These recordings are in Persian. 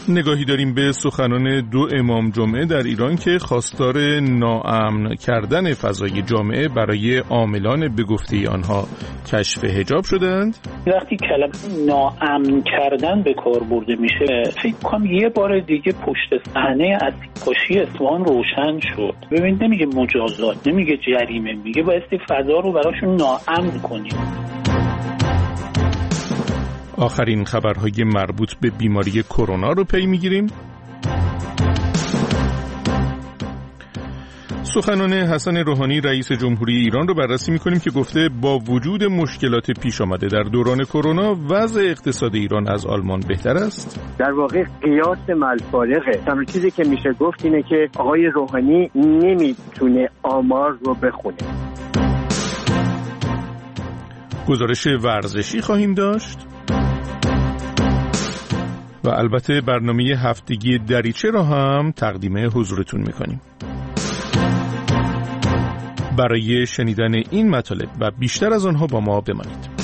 نگاهی داریم به سخنان دو امام جمعه در ایران که خواستار ناامن کردن فضای جامعه برای عاملان به گفته آنها کشف حجاب شدند. وقتی کلمه ناامن کردن به کار برده میشه، فکر کنم یه بار دیگه پشت صحنه اسیدپاشی اصفهان روشن شد. ببینید، نمیگه مجازات، نمیگه جریمه، میگه بایستی فضا رو براشون ناامن کنیم. آخرین خبرهای مربوط به بیماری کرونا رو پی میگیریم. سخنان حسن روحانی رئیس جمهوری ایران رو بررسی میکنیم که گفته با وجود مشکلات پیش آمده در دوران کرونا وضع اقتصاد ایران از آلمان بهتر است. در واقع قیاس ملفارقه. تنها چیزی که میشه گفت اینه که آقای روحانی نمیتونه آمار رو بخونه. گزارش ورزشی خواهیم داشت و البته برنامه هفتگی دریچه را هم تقدیم حضورتون میکنیم. برای شنیدن این مطالب و بیشتر از آنها با ما بمانید.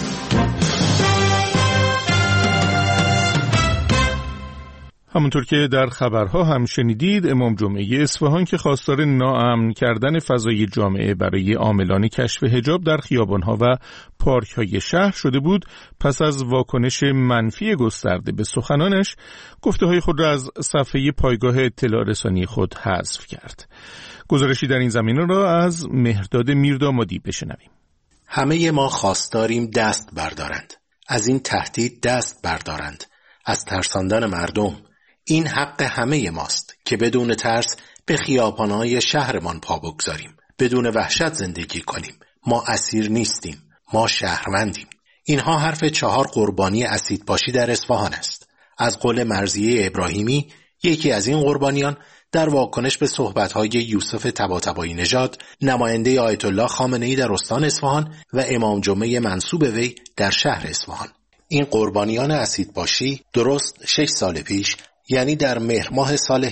همونطور که در خبرها هم شنیدید، امام جمعه اصفهان که خواستار ناامن کردن فضای جامعه برای عاملان کشف حجاب در خیابانها و پارک‌های شهر شده بود، پس از واکنش منفی گسترده به سخنانش، گفته‌های خود را از صفحه پایگاه اطلاع رسانی خود حذف کرد. گزارشی در این زمینه را از مهرداد میردامادی بشنویم. همه ما خواستاریم دست بردارند، از این تهدید دست بردارند، از ترساندن مردم. این حق همه ماست که بدون ترس به خیابان‌های شهرمان پا بگذاریم، بدون وحشت زندگی کنیم. ما اسیر نیستیم، ما شهروندیم. اینها حرف 4 قربانی اسیدپاشی در اصفهان است. از قول مرضیه ابراهیمی، یکی از این قربانیان، در واکنش به صحبت‌های یوسف طباطبایی نژاد، نماینده آیت الله خامنه‌ای در استان اصفهان و امام جمعه منسوب وی در شهر اصفهان. این قربانیان اسیدپاشی درست 6 سال پیش، یعنی در مهر ماه سال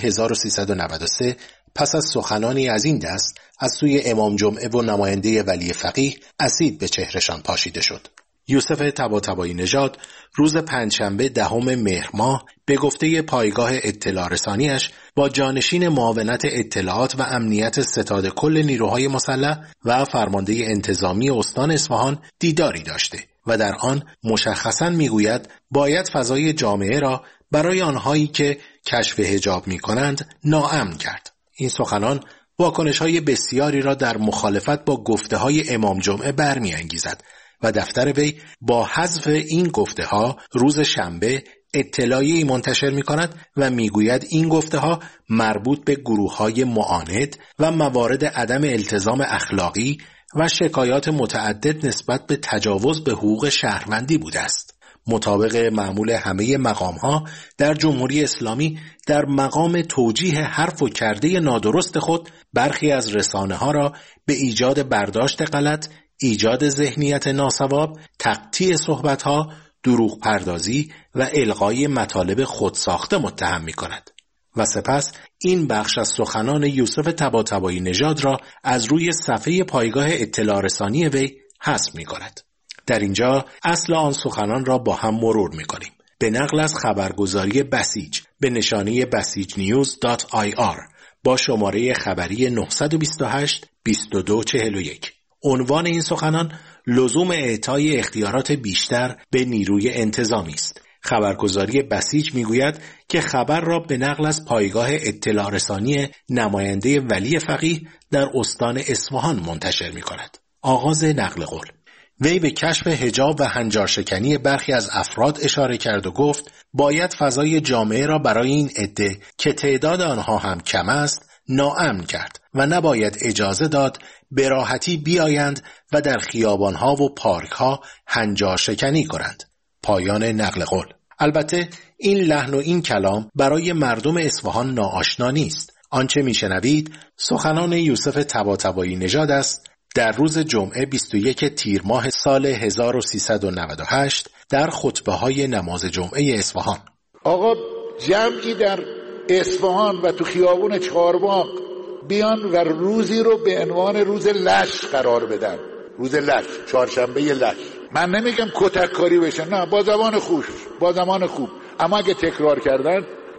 1393، پس از سخنانی از این دست از سوی امام جمعه و نماینده ولی فقیه اسید به چهرهشان پاشیده شد. یوسف طباطبایی نژاد روز پنجشنبه 10 مهر ماه به گفته پایگاه اطلاع رسانیش با جانشین معاونت اطلاعات و امنیت ستاد کل نیروهای مسلح و فرمانده انتظامی استان اصفهان دیداری داشته و در آن مشخصاً میگوید باید فضای جامعه را برای آنهایی که کشف حجاب می کنند ناامن کرد. این سخنان واکنش‌های بسیاری را در مخالفت با گفته‌های امام جمعه برمی‌انگیزد و دفتر وی با حذف این گفته‌ها روز شنبه اطلاعیه‌ای منتشر می‌کند و می‌گوید این گفته‌ها مربوط به گروه‌های معاند و موارد عدم التزام اخلاقی و شکایات متعدد نسبت به تجاوز به حقوق شهروندی بوده است. مطابق معمول همه مقام‌ها در جمهوری اسلامی، در مقام توجیه حرف و کرده نادرست خود، برخی از رسانه‌ها را به ایجاد برداشت غلط، ایجاد ذهنیت ناسواب، تقطیع صحبت‌ها، دروغ پردازی و الغای مطالب خودساخته متهم می‌کند و سپس این بخش از سخنان یوسف طباطبایی نژاد را از روی صفحه پایگاه اطلاع رسانی وی حذف می‌کند. در اینجا اصل آن سخنان را با هم مرور می‌کنیم. به نقل از خبرگزاری بسیج به نشانی basijnews.ir با شماره خبری 928 2241. عنوان این سخنان لزوم اعطای اختیارات بیشتر به نیروی انتظامی است. خبرگزاری بسیج میگوید که خبر را به نقل از پایگاه اطلاع رسانی نماینده ولی فقیه در استان اصفهان منتشر می‌کند. آغاز نقل قول: وی به کشف حجاب و هنجارشکنی برخی از افراد اشاره کرد و گفت باید فضای جامعه را برای این عده که تعداد آنها هم کم است ناامن کرد و نباید اجازه داد به راحتی بیایند و در خیابانها و پارکها هنجارشکنی کنند. پایان نقل قول. البته این لحن و این کلام برای مردم اصفهان ناآشنا نیست. آنچه میشنوید سخنان یوسف طباطبایی نژاد است در روز جمعه 21 تیر ماه سال 1398 در خطبه‌های نماز جمعه اصفهان. آقا جمعی در اصفهان و تو خیابون چهارباغ بیان و روزی رو به عنوان روز لش قرار بدن. روز لش، چهارشنبه لش. من نمیگم کتک کاری بشه، نه، با زبان خوش، با زبان خوب. اما اگه تکرار کردن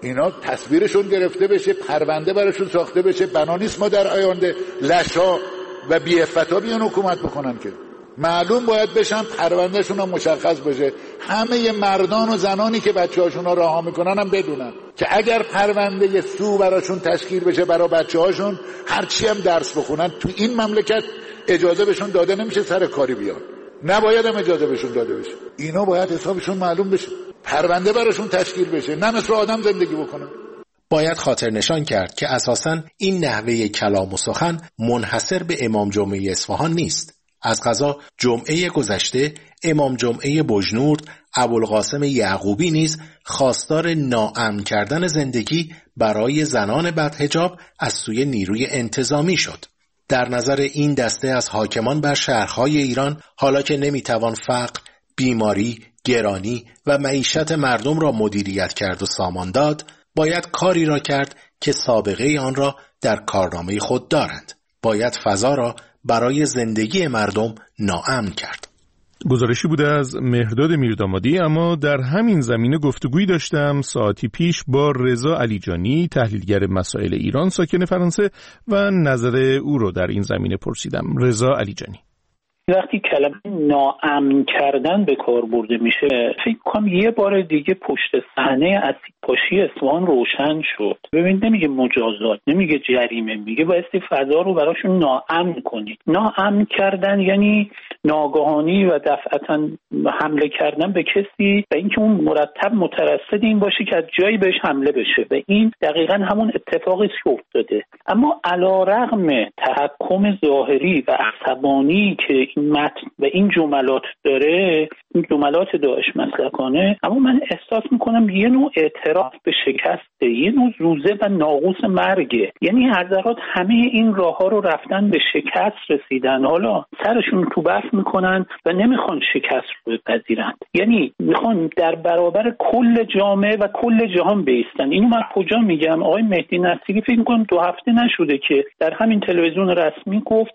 اینا تصویرشون گرفته بشه، پرونده براشون ساخته بشه. بنا نیست ما در آینده لشا و بی‌عفتا بیان حکومت بکنن که معلوم باید بشن، پروندهشون هم مشخص بشه. همه مردان و زنانی که بچه‌هاشون رو رها میکنن هم بدونن که اگر پرونده سو براشون تشکیل بشه برای بچه‌هاشون، هرچی هم درس بخونن تو این مملکت اجازه بهشون داده نمیشه سر کاری بیان، نباید هم اجازه بهشون داده بشه. اینا باید حسابشون معلوم بشه، پرونده براشون تشکیل بشه، نه مثل آدم زندگی بکنن. باید خاطر نشان کرد که اساساً این نحوه کلام و سخن منحصر به امام جمعه اصفهان نیست. از قضا جمعه گذشته امام جمعه بجنورد ابوالقاسم یعقوبی نیز خواستار ناامن کردن زندگی برای زنان بدحجاب از سوی نیروی انتظامی شد. در نظر این دسته از حاکمان بر شهرهای ایران، حالا که نمیتوان فقر، بیماری، گرانی و معیشت مردم را مدیریت کرد و سامان داد، باید کاری را کرد که سابقه آن را در کارنامه خود دارند. باید فضا را برای زندگی مردم ناامن کرد. گزارشی بوده از مهرداد میردامادی. اما در همین زمینه گفتگویی داشتم ساعتی پیش با رضا علیجانی، تحلیلگر مسائل ایران ساکن فرانسه، و نظر او رو در این زمینه پرسیدم. رضا علیجانی: وقتی کلمه ناامن کردن به کار برده میشه، فکر کنم یه بار دیگه پشت صحنه اسیدپاشی اصفهان روشن شد. ببین، نمیگه مجازات، نمیگه جریمه، میگه بایستی فضا رو براشون ناامن کنید. ناامن کردن یعنی ناگهانی و دفعتاً حمله کردن به کسی و اینکه اون مرتب مترصد این باشه که از جایی بهش حمله بشه، و این دقیقاً همون اتفاقی که افتاده. اما علی‌رغم تحکم ظاهری و عصبانی که این متن و این جملات داره، این جملات داعش مسلکانه، اما من احساس میکنم یه نوع اعتراف به شکسته، یه نوع زوزه و ناقوس مرگه. یعنی حضرات همه این راه ها رو رفتن، به شکست رسیدن، حالا سرشون تو برف میکنن و نمیخوان شکست رو بپذیرن، یعنی میخوان در برابر کل جامعه و کل جهان بایستن. اینو من کجا میگم؟ آقای مهدی نصیری فکر میکنم 2 هفته نشده که در همین تلویزیون رسمی گفت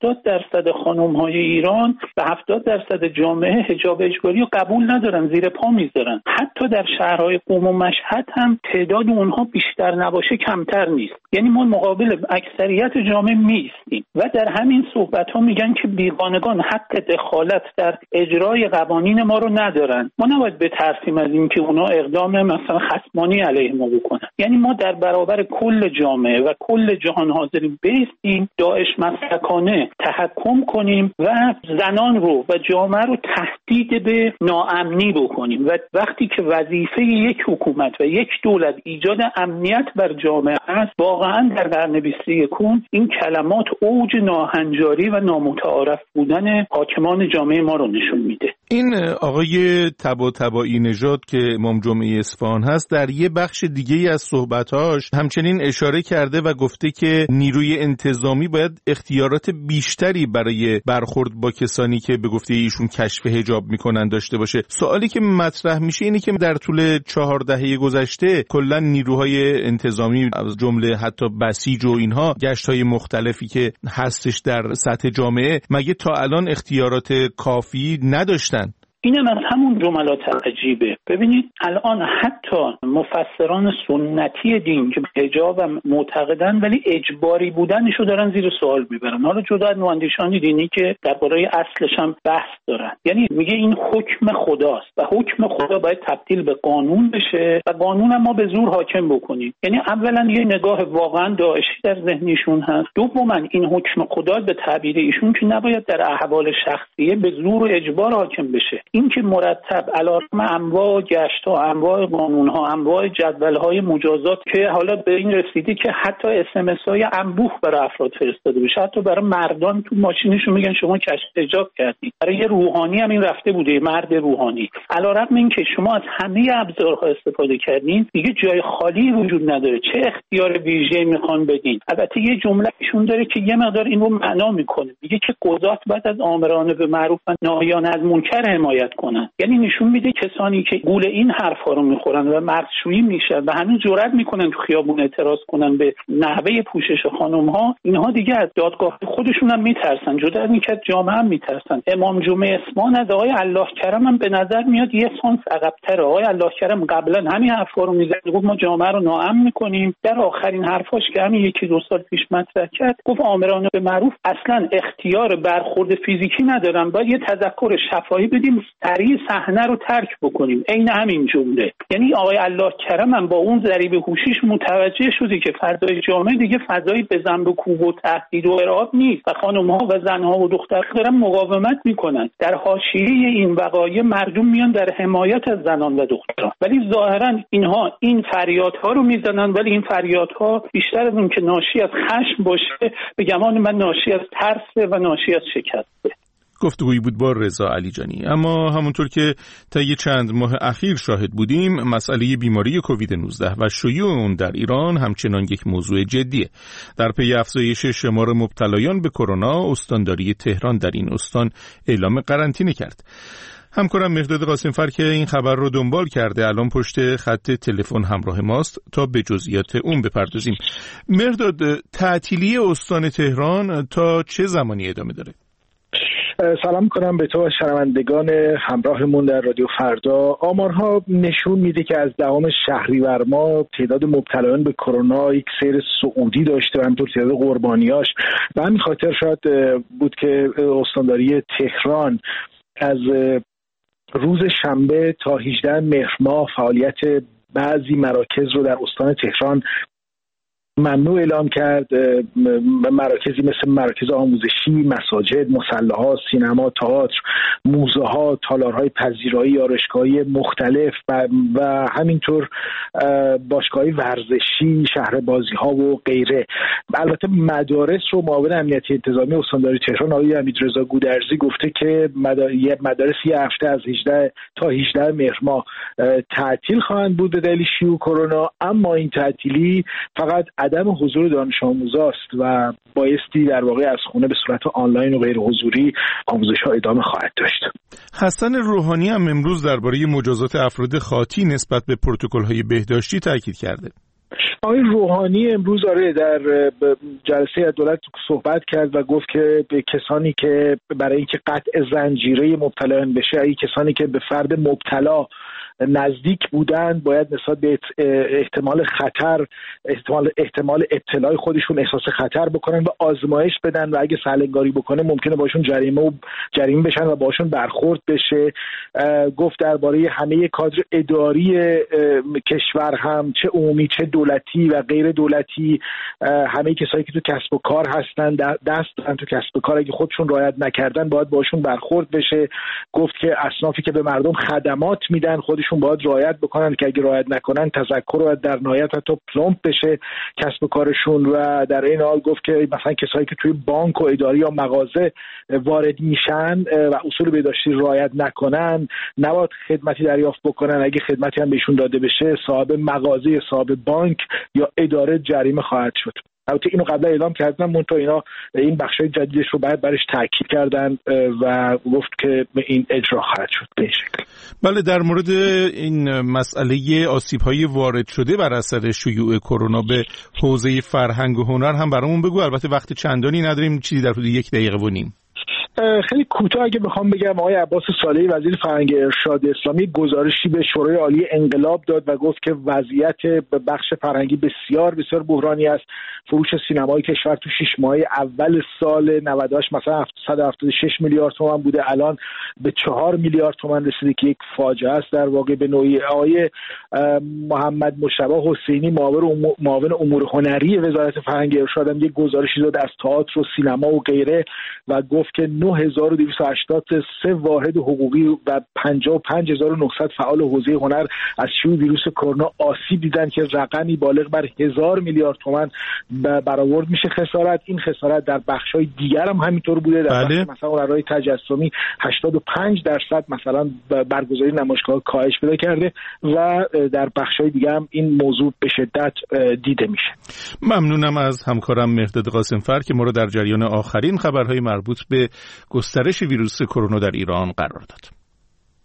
70% خانم‌های ایران و 70% جامعه حجاب اجباری رو قبول ندارن، زیر پا میذارن. حتی در شهرهای قم و مشهد هم تعداد اونها بیشتر نباشه کمتر نیست. یعنی ما مقابل اکثریت جامعه میستیم و در همین صحبت‌ها میگن که بیگانگان حق دخالت در اجرای قوانین ما رو ندارن. ما نباید بترسیم از این که اونا اقدام مثلا خصمانی علیه ما بکنن. یعنی ما در برابر کل جامعه و کل جهان حاضرین بیستیم، داعش مسلکانه تحکم کنیم و زنان رو و جامعه رو تهدید به ناامنی بکنیم. و وقتی که وظیفه یک حکومت و یک دولت ایجاد امنیت بر جامعه است، واقعا در قرن 21 این کلمات اوج ناهنجاری و نامتعارف بودن حاکمان جامعه ما رو نشون میده. این آقای طباطبایی نژاد که امام جمعه اصفهان هست، در یه بخش دیگه از صحبتاش همچنین اشاره کرده و گفته که نیروی انتظامی باید اختیارات بیشتری برای برخورد با کسانی که به گفته ایشون کشف حجاب میکنن داشته باشه. سوالی که مطرح میشه اینه که در طول 4 دهه گذشته کلا نیروهای انتظامی از جمله حتی بسیج و اینها، گشت‌های مختلفی که هستش در سطح جامعه، مگه تا الان اختیارات کافی نداشتن؟ اینم از همون جملات عجیبه. ببینید الان حتی مفسران سنتی دین که به حجاب معتقدن ولی اجباری بودنشو دارن زیر سوال میبرن. حالا جدا از نواندیشان دینی که درباره اصلش هم بحث دارن. یعنی میگه این حکم خداست و حکم خدا باید تبدیل به قانون بشه و قانون هم ما به زور حاکم بکنیم. یعنی اولا یه نگاه واقعا داعشی در ذهنشون هست. دوما این حکم خدا به تعبیر ایشون که نباید در احوال شخصیه به زور و اجبار حاکم بشه. این که مرتب علیرغم انواع گشت‌ها، انواع قانون‌ها، انواع جدول‌های مجازات که حالا به این رسیده که حتی اس‌ام‌اس‌های انبوه برای افراد فرستاده بشه، حتی برای مردان تو ماشینشون میگن شما کشف حجاب کردید. برای یه روحانی هم این رفته بوده، مرد روحانی. علیرغم این که شما از همه ابزارها استفاده کردین، دیگه جای خالی وجود نداره. چه اختیار ویژه‌ای میخوان بدین؟ البته یه جمله ایشون داره که یه مقدار این رو معنا میکنه. میگه که قضات بعد از آمرانه به معروف و ناهیان از منکر حمایت رعایت کنن. یعنی نشون میده کسانی که گول این حرفا رو میخورن و مردشویی میشن و هنوز جرئت میکنن تو خیابون اعتراض کنن به نحوه پوشش خانم‌ها، اینها دیگه از دادگاه خودشون هم میترسن، جدا از اینکه جامعه هم میترسن. امام جمعه اصفهان از آقای الله کرم هم به نظر میاد یه سانس عقب‌تره. آقای الله کرم قبلا همین حرفا رو میزد، گفت ما جامعه رو ناامن میکنیم. در آخرین حرفاش که همین 1-2 سال پیش مطرح کرد، گفت آمرانه به معروف اصلا اختیار برخورد فیزیکی ندارن، باید یه تذکر شفاهی بدیم، سریع صحنه رو ترک بکنیم. عین همین جمله. یعنی آقای الله کرم هم با اون ضریب هوشیش متوجه شده که فضای جامعه دیگه فضایی به ذنب و کوب و تهدید و ارهاب نیست و خانم‌ها و زن‌ها و دخترها دارن مقاومت میکنن. در حاشیه این وقایع مردم میان در حمایت از زنان و دختران، ولی ظاهرا اینها این فریادها رو میزنن، ولی این فریادها بیشتر از اون که ناشی از خشم باشه، به گمان من ناشی از ترس و ناشی از شکسته. گفتگویی بود با رضا علیجانی. اما همونطور که طی چند ماه اخیر شاهد بودیم، مسئله بیماری کووید 19 و شیوع اون در ایران همچنان یک موضوع جدیه. در پی افزایش شمار مبتلایان به کرونا، استانداری تهران در این استان اعلام قرنطینه کرد. همکارم مهرداد قاسمفر که این خبر رو دنبال کرده الان پشت خط تلفن همراه ماست تا به جزئیات اون بپردازیم. مهرداد، تعطیلی استان تهران تا چه زمانی ادامه داره؟ سلام کنم به تو و شنوندگان همراهمون در رادیو فردا. آمارها نشون میده که از 10 شهریور ماه تعداد مبتلایان به کرونا یک سیر صعودی داشته و همینطور تعداد قربانیاش. به همین خاطر شاید بود که استانداری تهران از روز شنبه تا 18 مهر ماه فعالیت بعضی مراکز رو در استان تهران ممنوع اعلام کرد. مراکزی مثل مراکز آموزشی، مساجد، مصلاها، سینما، تئاتر، موزه ها، تالارهای پذیرایی، آرایشگاه‌های مختلف و همینطور باشگاه‌های ورزشی، شهر بازی ها و غیره. البته مدارس رو معاون امنیتی انتظامی استانداری تهران آقای امیررضا گودرزی گفته که مدارس یه هفته از 18 تا 18 مهر ماه تعطیل خواهند بود به دلیل شیوع کرونا، اما این تعطیلی فقط عدم حضور دانش آموزاست و بایستی در واقع از خونه به صورت آنلاین و غیر حضوری آموزش‌ها ادامه خواهد داشت. حسن روحانی هم امروز درباره مجازات افراد خاطی نسبت به پروتکل‌های بهداشتی تاکید کرده. آقای روحانی امروز در جلسه دولت صحبت کرد و گفت که به کسانی که برای اینکه قطع زنجیره مبتلایان بشه، ای کسانی که به فرد مبتلا نزدیک بودند باید نسبت به احتمال ابتلای خودشون احساس خطر بکنن و آزمایش بدن و اگه سلنگاری بکنه ممکنه باشون جریمه بشن و باشون برخورد بشه. گفت درباره همه کادر اداری کشور هم چه عمومی چه دولتی و غیر دولتی، همه کسایی که تو کسب و کار هستن دست دارن تو کسب و کار، اگه خودشون رعایت نکردن باید باشون برخورد بشه. گفت که اصنافی که به مردم خدمات میدن خودشون باید رعایت بکنن که اگه رعایت نکنن تذکر و در نهایت حتی پلمپ بشه کسب و کارشون. و در این حال گفت که مثلا کسایی که توی بانک و اداری یا مغازه وارد میشن و اصول بهداشتی رعایت نکنن نباید خدمتی دریافت بکنن، اگه خدمتی هم بهشون داده بشه صاحب مغازه، صاحب بانک یا اداره جریمه خواهد شد. البته اینو قبلا اعلام کردن، منتها اینا این بخشای جدیدش رو برش تاکید کردن و گفت که این اجرا خواهد شد به این شکل. بله، در مورد این مسئله آسیب‌های وارد شده بر اثر شیوع کرونا به حوزه فرهنگ و هنر هم برامون بگو. البته وقت چندانی نداریم، چیزی در حدود 1 دقیقه و نیم. خیلی کوتاه اگه بخوام بگم، آقای عباس صالحی وزیر فرهنگ ارشاد اسلامی گزارشی به شورای عالی انقلاب داد و گفت که وضعیت بخش فرهنگی بسیار بسیار بحرانی است. فروش سینمای کشور تو 6 ماه اول سال 98 مثلا 776 میلیارد تومان بوده، الان به 4 میلیارد تومان رسیده که یک فاجعه است در واقع به نوعی. آقای محمد مجتبی حسینی معاون امور هنری وزارت فرهنگ ارشاد هم یک گزارشی داد از تئاتر و سینما و غیره و گفت که 9283 واحد حقوقی و 55900 فعال حوزه هنر از شیوع ویروس کرونا آسیب دیدن که رقمی بالغ بر 1000 میلیارد تومان برآورد میشه خسارت. این خسارت در بخش‌های دیگر هم همینطور بوده. در بخش مثلا هنرهای تجسمی 85% مثلا برگزاری نمایشگاه کاهش پیدا کرده و در بخش‌های دیگه هم این موضوع به شدت دیده میشه. ممنونم از همکارم مهرداد قاسمفر که ما رو در جریان آخرین خبرهای مربوط به گسترش ویروس کرونا در ایران قرار داد.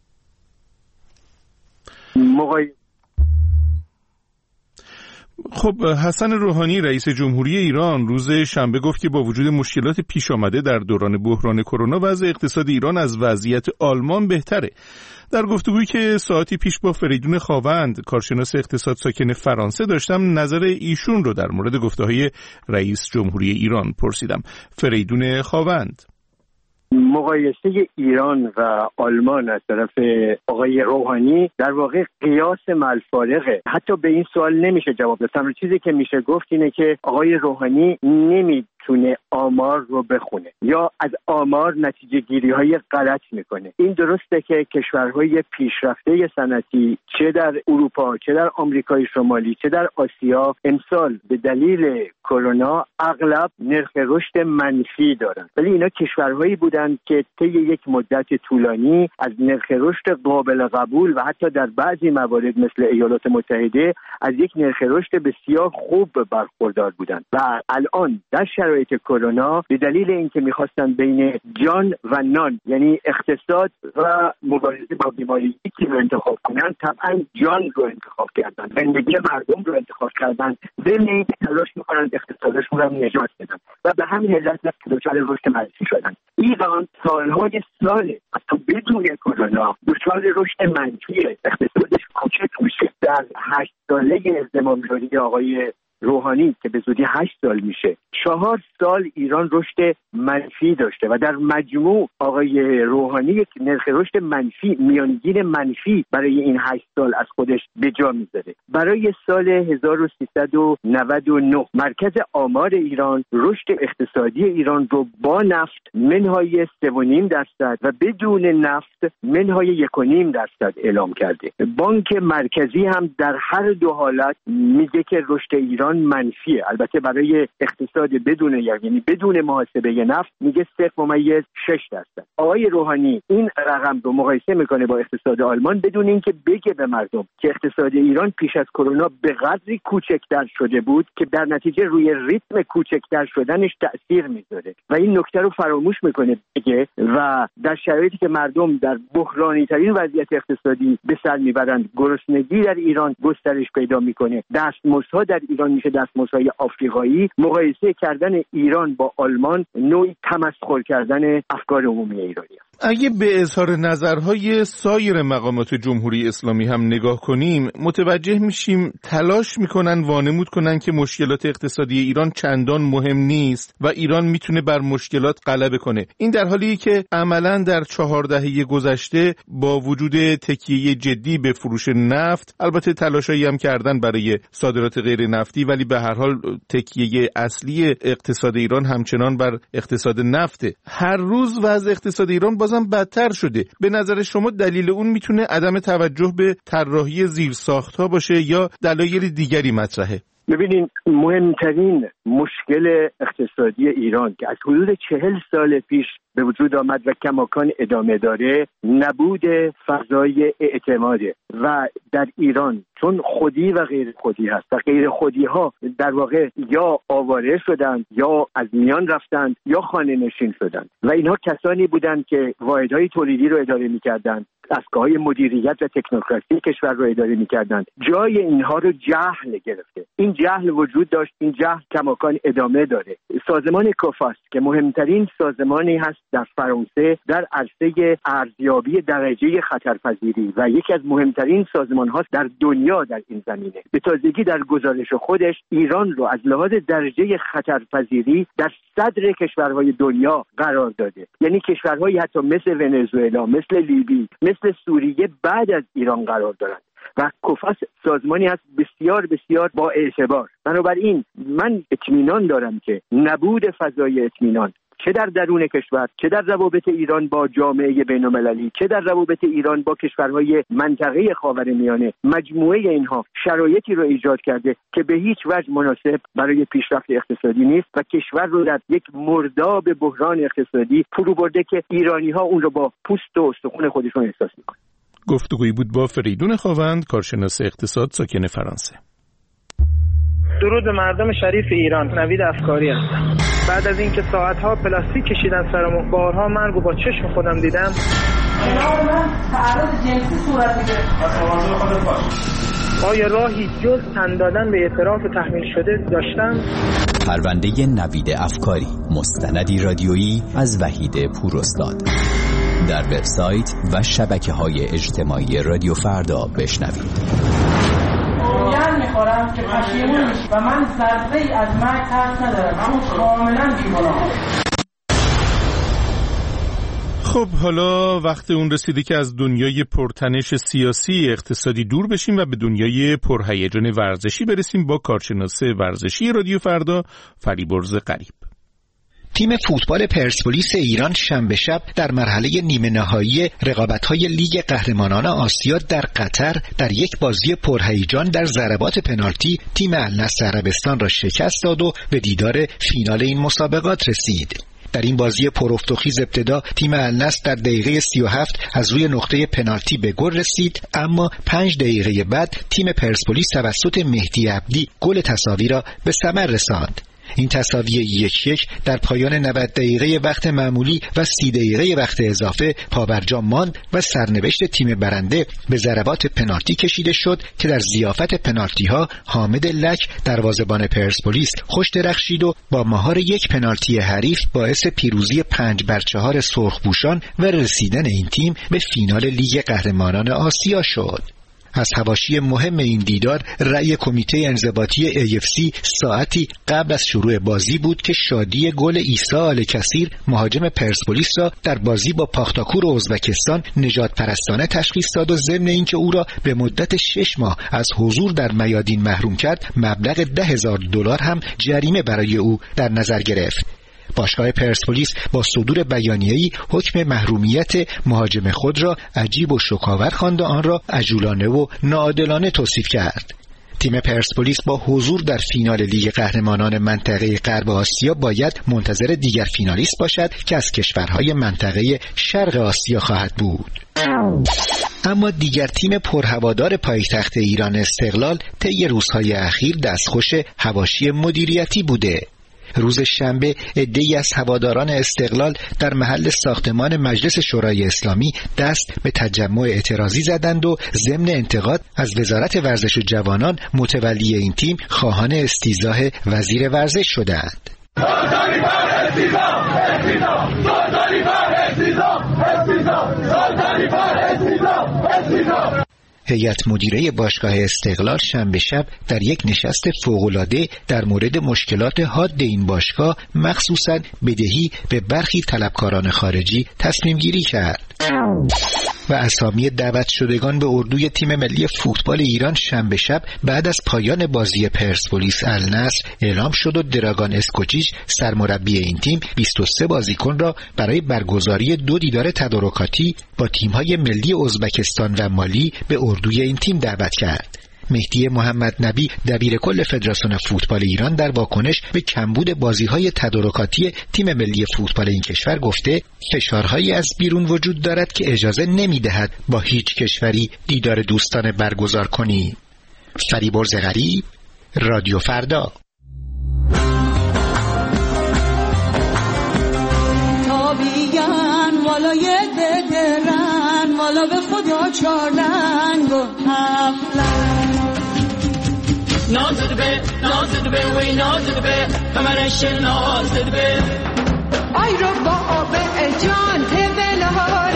خب حسن روحانی رئیس جمهوری ایران روز شنبه گفت که با وجود مشکلات پیش آمده در دوران بحران کرونا وضع اقتصاد ایران از وضعیت آلمان بهتره. در گفتگویی که ساعتی پیش با فریدون خاوند کارشناس اقتصاد ساکن فرانسه داشتم نظر ایشون رو در مورد گفته‌های رئیس جمهوری ایران پرسیدم. فریدون خاوند: مقایسه ایران و آلمان از طرف آقای روحانی در واقع قیاس ملفارقه. حتی به این سوال نمیشه جواب داد. تنها چیزی که میشه گفت اینه که آقای روحانی نمیتونه آمار رو بخونه یا از آمار نتیجه گیری های غلط میکنه. این درسته که کشورهای پیشرفته صنعتی چه در اروپا چه در آمریکای شمالی چه در آسیا امسال به دلیل کرونا اغلب نرخ رشد منفی دارن، ولی اینا کشورهایی بودن که طی یک مدت طولانی از نرخ رشد قابل قبول و حتی در بعضی موارد مثل ایالات متحده از یک نرخ رشد بسیار خوب برخوردار بودند و الان در شرایط کرونا به دلیل اینکه می‌خواستن بین جان و نان یعنی اقتصاد و مبارزه با بیماری یکی رو انتخاب کنن، طبعا جان رو انتخاب کردن، زندگی مردم رو انتخاب کردن، ضمن تلاش می‌کنن اقتصادشون رو نجات بدن و به همین علت دچار رشد منفی شدن. ایران سالهای سال حتی بدون کرونا دچار رشد منفی اقتصادش کوچک میشه. در 8 ساله زمامداری آقای روحانی که به زودی 8 سال میشه 4 سال ایران رشد منفی داشته و در مجموع آقای روحانی یک نرخ رشد منفی میانگین منفی برای این 8 سال از خودش به جا میذاره. برای سال 1399 مرکز آمار ایران رشد اقتصادی ایران رو با نفت منهای 3.5% و بدون نفت منهای 1.5% اعلام کرده. بانک مرکزی هم در هر دو حالت میگه که رشد ایران منفیه. البته برای اقتصاد بدون یعنی بدون محاسبه نفت میگه 0.6%. آقای روحانی این رقم رو مقایسه میکنه با اقتصاد آلمان بدون اینکه بگه به مردم که اقتصاد ایران پیش از کرونا به قدری کوچکتر شده بود که در نتیجه روی ریتم کوچکتر شدنش تأثیر میذاره و این نکته رو فراموش میکنه بگه و در شرایطی که مردم در بحرانی ترین وضعیت اقتصادی به سر میبرند، گرسنگی در ایران گسترش پیدا میکنه، دستمزدها در ایران میشه دستمزدهای آفریقایی، مقایسه کردن ایران با آلمان نوعی تمسخر کردن افکار عمومی ایرانی. اگه به اظهار نظرهای سایر مقامات جمهوری اسلامی هم نگاه کنیم متوجه میشیم تلاش میکنن وانمود کنن که مشکلات اقتصادی ایران چندان مهم نیست و ایران میتونه بر مشکلات غلبه کنه. این در حالیه که عملاً در 4 دهه گذشته با وجود تکیه جدی به فروش نفت، البته تلاشایی هم کردن برای صادرات غیر نفتی، ولی به هر حال تکیه اصلی اقتصاد ایران همچنان بر اقتصاد نفته. هر روز وضع اقتصاد ایران بازم بدتر شده. به نظر شما دلیل اون میتونه عدم توجه به طراحی زیرساخت‌ها باشه یا دلایل دیگری مطرحه؟ ببینین مهمترین مشکل اقتصادی ایران که از حدود 40 سال پیش به وجود آمد و کماکان ادامه داره نبود فضای اعتماده و در ایران چون خودی و غیر خودی هست و غیر خودی ها در واقع یا آواره شدند یا از میان رفتند یا خانه نشین شدند و اینها کسانی بودند که واحدهای تولیدی رو اداره می‌کردند، دستگاه‌های مدیریت و تکنوکراسی کشور رو اداره می‌کردند. جای اینها رو جهل گرفته. این جهل وجود داشت، این جهل کماکان ادامه داره. سازمان کوفاس که مهمترین سازمانی هست در فرانسه در عرصه ارزیابی درجه خطرپذیری و یکی از مهمترین سازمان هاست در دنیا در این زمینه، به تازگی در گزارش خودش ایران رو از لحاظ درجه خطرپذیری در صدر کشورهای دنیا قرار داده. یعنی کشورهایی حتی مثل ونزوئلا، مثل لیبی، مثل سوریه بعد از ایران قرار دارند و کوفاس سازمانی هست بسیار بسیار با اعتبار. بنابراین من اطمینان دارم که نبود فضای اطمینان چه در درون کشور، چه در روابط ایران با جامعه بین‌المللی، چه در روابط ایران با کشورهای منطقه خاورمیانه، مجموعه اینها شرایطی رو ایجاد کرده که به هیچ وجه مناسب برای پیشرفت اقتصادی نیست و کشور رو در یک مرداب بحران اقتصادی فرو برده که ایرانی‌ها اون رو با پوست و استخوان خودشون احساس می‌کنن. گفتگویی بود با فریدون خاوند، کارشناس اقتصاد ساکن فرانسه. درود به مردم شریف ایران. نوید افکاری هستم. بعد از اینکه ساعت‌ها پلاستیک کشیدن سرمون، بارها مرگو با چشم خودم دیدم. من تعرض جنسی صورت میگیره. آیا راهی جز تن دادن به اعتراف تحمیل شده داشتم؟ پرونده نوید افکاری، مستندی رادیویی از وحید پوراستاد. در وبسایت و شبکه‌های اجتماعی رادیو فردا بشنوید. میخورم که پشیمون میشی و من ذره‌ای از مرگ ترس ندارم، اما کاملا بی‌گناهم. خب حالا وقت اون رسیده که از دنیای پرتنش سیاسی اقتصادی دور بشیم و به دنیای پرهیجان ورزشی برسیم با کارشناس ورزشی رادیو فردا فریبرز غریب. تیم فوتبال پرسپولیس ایران شنبه شب در مرحله نیمه نهایی رقابت‌های لیگ قهرمانان آسیا در قطر در یک بازی پرهیجان در ضربات پنالتی تیم النصر عربستان را شکست داد و به دیدار فینال این مسابقات رسید. در این بازی پرافت ابتدا تیم النصر در دقیقه 37 از روی نقطه پنالتی به گل رسید، اما 5 دقیقه بعد تیم پرسپولیس توسط مهدی عبدی گل تساوی را به ثمر رساند. این تساوی 1-1 در پایان 90 دقیقه وقت معمولی و 30 دقیقه وقت اضافه پابرجا ماند و سرنوشت تیم برنده به ضربات پنالتی کشیده شد که در ضیافت پنالتی ها حامد لک دروازه‌بان پرسپولیس خوش درخشید و با مهار یک پنالتی حریف باعث پیروزی 5-4 سرخپوشان و رسیدن این تیم به فینال لیگ قهرمانان آسیا شد. از حواشی مهم این دیدار رأی کمیته انضباطی AFC ساعتی قبل از شروع بازی بود که شادی گل عیسی آل‌کثیر مهاجم پرسپولیس را در بازی با پاختاکور ازبکستان نجات پرستانه تشخیص داد و ضمن اینکه او را به مدت 6 ماه از حضور در میادین محروم کرد، مبلغ $10,000 هم جریمه برای او در نظر گرفت. باشگاه پرسپولیس با صدور بیانیه‌ای حکم محرومیت مهاجم خود را عجیب و شکاور خواند و آن را عجولانه و ناعادلانه توصیف کرد. تیم پرسپولیس با حضور در فینال لیگ قهرمانان منطقه غرب آسیا باید منتظر دیگر فینالیست باشد که از کشورهای منطقه شرق آسیا خواهد بود. اما دیگر تیم پرهوادار پایتخت ایران استقلال طی روزهای اخیر دستخوش حواشی مدیریتی بوده. روز شنبه عده‌ای از هواداران استقلال در محل ساختمان مجلس شورای اسلامی دست به تجمع اعتراضی زدند و ضمن انتقاد از وزارت ورزش و جوانان متولی این تیم خواهان استیضاح وزیر ورزش شدند. هیئت مدیره باشگاه استقلال شنبه شب در یک نشست فوق‌العاده در مورد مشکلات حاد این باشگاه مخصوصاً بدهی به برخی طلبکاران خارجی تصمیم گیری کرد و اسامی دعوت شدگان به اردوی تیم ملی فوتبال ایران شنبه شب بعد از پایان بازی پرسپولیس النصر اعلام شد و دراگان اسکوچیچ سرمربی این تیم 23 بازیکن را برای برگزاری 2 دیدار تدارکاتی با تیم‌های ملی ازبکستان و مالی به اردوی این تیم دعوت کرد. مهدی محمد نبی دبیر کل فدراسیون فوتبال ایران در واکنش به کمبود بازی‌های تدارکاتی تیم ملی فوتبال این کشور گفته فشارهایی از بیرون وجود دارد که اجازه نمی‌دهد با هیچ کشوری دیدار دوستانه برگزار کنیم. فریبرز غریب، رادیو فردا. تابیان والای درن والا به خدا چارنگ و هفلن نازد به وی نازد به کمرش نازد به ای رو با آب جان تبلهار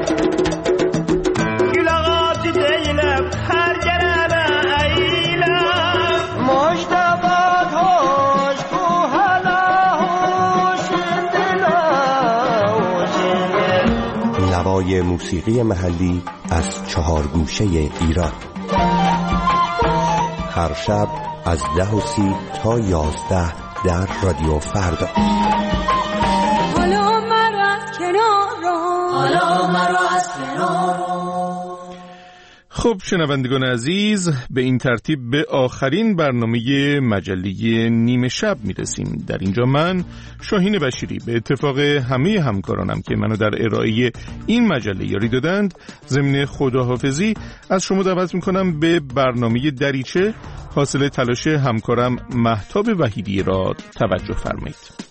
گلاغات دیلم هر جرم ایلم مشتبات هاش کو هلا هوش دلا نوای موسیقی محلی از 4 گوشه ایران هر شب از 10:30 تا 11 در رادیو فردا. حالا مرا از کنار خب شنوندگان عزیز، به این ترتیب به آخرین برنامه مجله نیمه شب میرسیم. در اینجا من شاهین بشیری به اتفاق همه همکارانم که منو در ارائه این مجله یاری دادند ضمن خداحافظی از شما دعوت میکنم به برنامه دریچه حاصل تلاش همکارم مهتاب وحیدی را توجه فرمایید.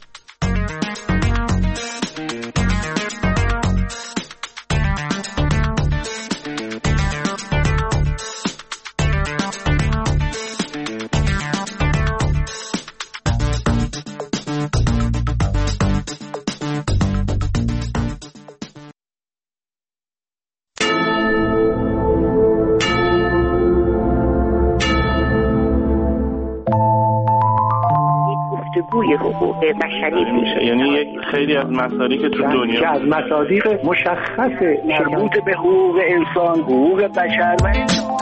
گفتگوی حقوق بشری میشه، یعنی خیلی از مصادیق تو دنیا که از مصادیق مشخص مربوط به حقوق انسان، حقوق بشر و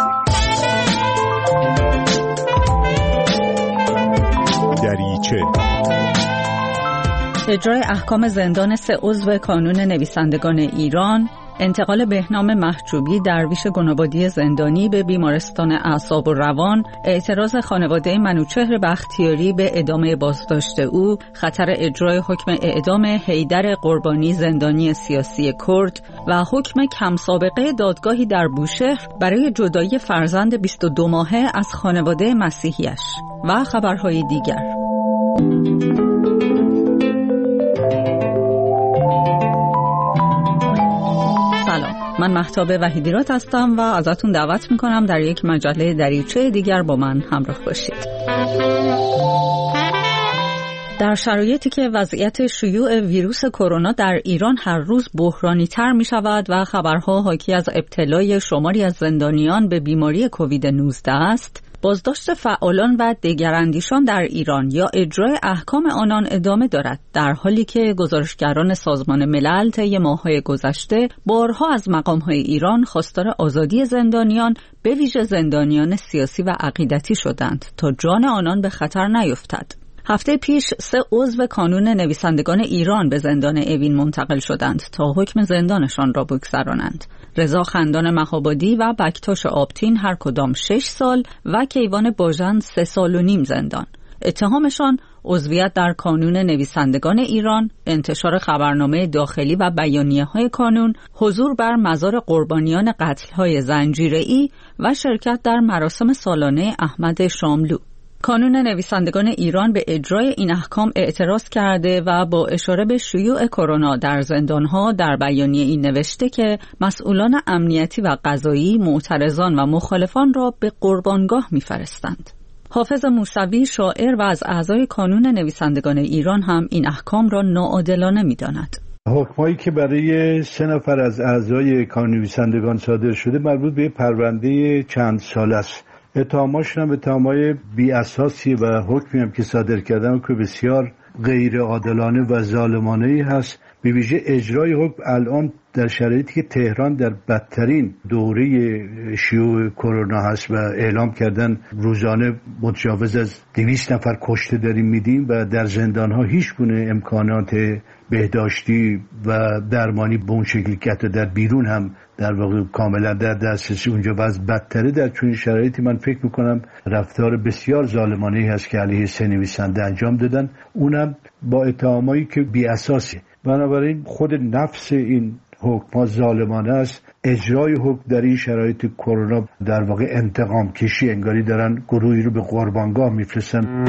دریچه اجرای احکام زندان 3 عضو کانون نویسندگان ایران، انتقال بهنام محجوبی درویش گنابادی زندانی به بیمارستان اعصاب و روان، اعتراض خانواده منوچهر بختیاری به ادامه بازداشت او، خطر اجرای حکم اعدام حیدر قربانی زندانی سیاسی کرد و حکم کم سابقه دادگاهی در بوشهر برای جدایی فرزند 22 ماهه از خانواده مسیحیش و خبرهای دیگر. من مهتاب وحیدی هستم و ازتون دعوت میکنم در یک مجله دریچه دیگر با من همراه باشید. در شرایطی که وضعیت شیوع ویروس کرونا در ایران هر روز بحرانی تر می شود و خبرها حاکی از ابتلای شماری از زندانیان به بیماری کووید 19 است، بازداشت فعالان و دگراندیشان در ایران یا اجرای احکام آنان ادامه دارد، در حالی که گزارشگران سازمان ملل طی ماه‌های گذشته بارها از مقام‌های ایران خواستار آزادی زندانیان، به ویژه زندانیان سیاسی و عقیدتی شدند تا جان آنان به خطر نیفتد. هفته پیش 3 عضو کانون نویسندگان ایران به زندان اوین منتقل شدند تا حکم زندانشان را بگذرانند. رضا خندان مهابادی و بکتاش آبتین هر کدام 6 سال و کیوان باژن 3.5 سال زندان. اتهامشان عضویت در کانون نویسندگان ایران، انتشار خبرنامه داخلی و بیانیه‌های کانون، حضور بر مزار قربانیان قتل‌های زنجیره‌ای و شرکت در مراسم سالانه احمد شاملو. کانون نویسندگان ایران به اجرای این احکام اعتراض کرده و با اشاره به شیوع کرونا در زندانها در بیانیه این نوشته که مسئولان امنیتی و قضایی معترضان و مخالفان را به قربانگاه می‌فرستند. حافظ موسوی شاعر و از اعضای کانون نویسندگان ایران هم این احکام را ناعادلانه می‌داند. حکمایی که برای 3 نفر از اعضای کانون نویسندگان صادر شده مربوط به پرونده چند سال است. اتهاماشون هم اتهامای بی اساسی و حکمی هم که صادر کردن که بسیار غیر عادلانه و ظالمانه‌ای هست. به ویژه اجرای حکم الان در شرایطی که تهران در بدترین دوره شیوع کرونا هست و اعلام کردن روزانه متجاوز از 200 نفر کشته داریم میدیم و در زندان‌ها هیچ گونه امکانات بهداشتی و درمانی به اون شکلی که در بیرون هم در واقع کاملا در دسترسی اونجا وضع بدتره. در چنین شرایطی من فکر میکنم رفتار بسیار ظالمانه‌ای هست که علیه 3 نویسنده انجام دادن، اونم با اتهامایی که بی اساسه. بنابراین خود نفس این حکم ظالمانه است. اجرای حکم در این شرایط کرونا در واقع انتقام کشی، انگاری دارن گروهی رو به قربانگاه میفرستن.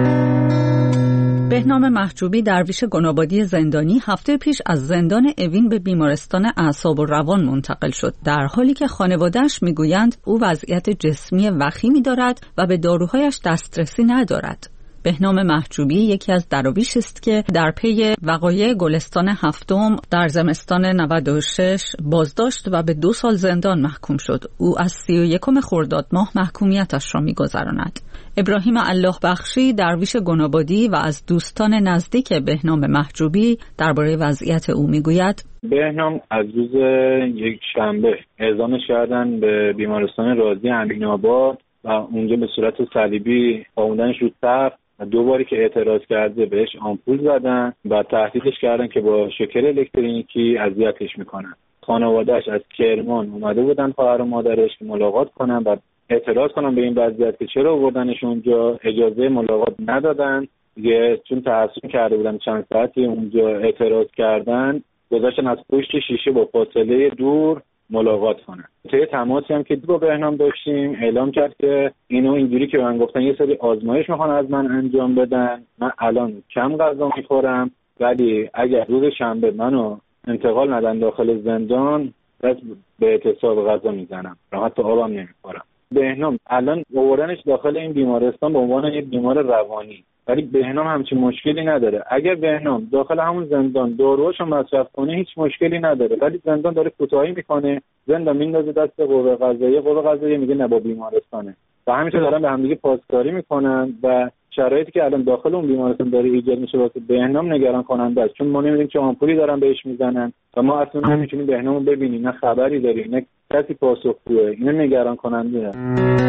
بهنام محجوبی درویش گنابادی زندانی هفته پیش از زندان اوین به بیمارستان اعصاب و روان منتقل شد، در حالی که خانواده‌اش میگویند او وضعیت جسمی وخیمی دارد و به داروهایش دسترسی ندارد. بهنام محجوبی یکی از دراویش است که در پی وقایع گلستان هفتم در زمستان 96 بازداشت و به 2 سال زندان محکوم شد. او از 31 خرداد ماه محکومیتش را می‌گذراند. ابراهیم الله بخشی درویش گنابادی و از دوستان نزدیک بهنام محجوبی درباره وضعیت او میگوید: بهنام از روز یک شنبه اعزامش کردن به بیمارستان رازی امین‌آباد و اونجا به صورت صلیبی آوردنش رو تخت. 2 باری که اعتراض کرده بهش آمپول زدن و تهدیدش کردن که با شوکر الکتریکی اذیتش میکنن. خانواده‌اش از کرمان اومده بودن خواهر و مادرش که ملاقات کنن و اعتراض کنن به این وضعیت که چرا آوردنش اونجا، اجازه ملاقات ندادن. دیگه چون تعصب کرده بودن چند ساعتی اونجا اعتراض کردن، گذاشتن از پشت شیشه با فاصله دور ملاقات کنن. طی تماسی هم که با بهنام داشتیم اعلام کرد که اینو اینجوری که من گفتن یه سری آزمایش میخوان از من انجام بدن، من الان کم غذا میخورم ولی اگر روز شنبه منو انتقال ندن داخل زندان دست به اعتصاب غذا میزنم، راحت آبم نمیخورم. بهنام الان آوردنش داخل این بیمارستان به عنوان یک بیمار روانی، ولی بهنام همچین مشکلی نداره. اگر بهنام داخل همون زندان داروهاشو مصرف کنه هیچ مشکلی نداره، ولی زندان داره کوتاهی میکنه، زندان میندازه دست قوه قضاییه میگه نه با بیمارستانه و همینطور دارن به هم دیگه پاسداری میکنن و شرایطی که الان داخل اون بیمارستان داره ایجاد میشه واسه بهنام نگران کننده است، چون ما نمیدونیم چه آمپولی دارن بهش میزنن و ما اصلا نمیتونیم بهنامو ببینیم، نه خبری داریم نه کسی پاسخگوه. اینا نگران کننده است.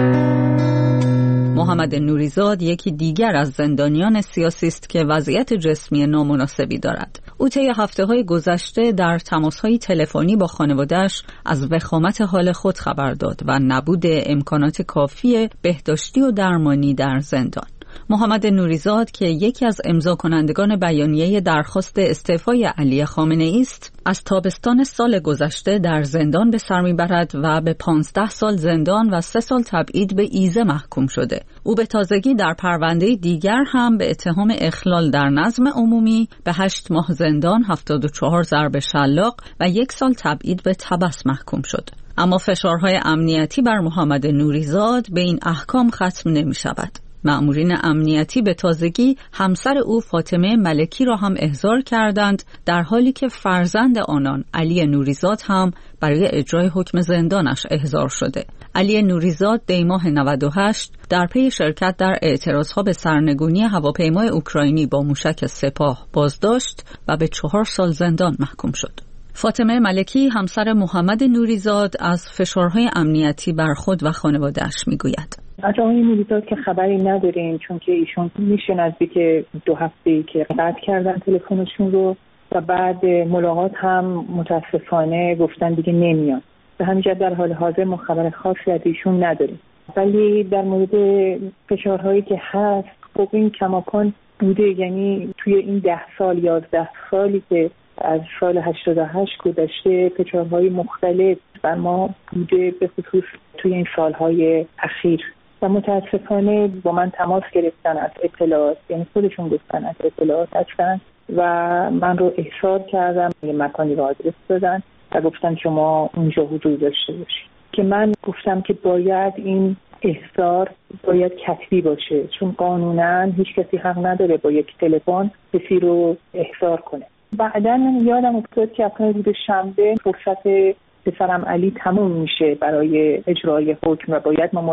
محمد نوریزاد یکی دیگر از زندانیان سیاسی است که وضعیت جسمی نامناسبی دارد. او طی هفته‌های گذشته در تماس‌های تلفنی با خانواده‌اش از وخامت حال خود خبر داد و نبود امکانات کافی بهداشتی و درمانی در زندان. محمد نوریزاد که یکی از امضا کنندگان بیانیه درخواست استعفای علی خامنه‌ای است، از تابستان سال گذشته در زندان به سر میبرد و به 15 سال زندان و 3 سال تبعید به ایزه محکوم شده. او به تازگی در پرونده دیگر هم به اتهام اخلال در نظم عمومی به 8 ماه زندان، 74 ضرب شلاق و 1 سال تبعید به تبس محکوم شد. اما فشارهای امنیتی بر محمد نوریزاد به این احکام ختم نمی شود. مأمورین امنیتی به تازگی همسر او فاطمه ملکی را هم احضار کردند، در حالی که فرزند آنان علی نوریزاد هم برای اجرای حکم زندانش احضار شده. علی نوریزاد دیماه 98 در پی شرکت در اعتراضها به سرنگونی هواپیمای اوکراینی با موشک سپاه بازداشت و به 4 سال زندان محکوم شد. فاطمه ملکی همسر محمد نوریزاد از فشارهای امنیتی بر خود و خانواده‌اش میگوید: از آقای نوریزاد که خبری نداریم، چون که ایشون میشه نزدیک 2 هفته‌ای که قطع کردن تلفنشون رو و بعد ملاقات هم متاسفانه گفتن دیگه نمیان. به همین جهت در حال حاضر ما خبر خاصی از ایشون نداریم. ولی در مورد فشارهایی که هست، خب این کماکان بوده، یعنی توی این 10 سال 11 سالی که از سال 88 گذشته فشارهای مختلف بر ما بوده، به خصوص توی این سالهای اخیر و متاسفانه با من تماس گرفتن از اطلاعات، یعنی خودشون گفتن از اطلاعات هستن و من رو احضار کردم، یه مکانی رو آدرس دادن و گفتن شما اونجا حضور داشته باشید که من گفتم که باید این احضار باید کتبی باشه، چون قانونا هیچ کسی حق نداره با یک تلفن کسی رو احضار کنه. بعداً یادم افتاد که اصلا روز شنبه فرصت پسرم علی تموم میشه برای اجرای حکم و باید ما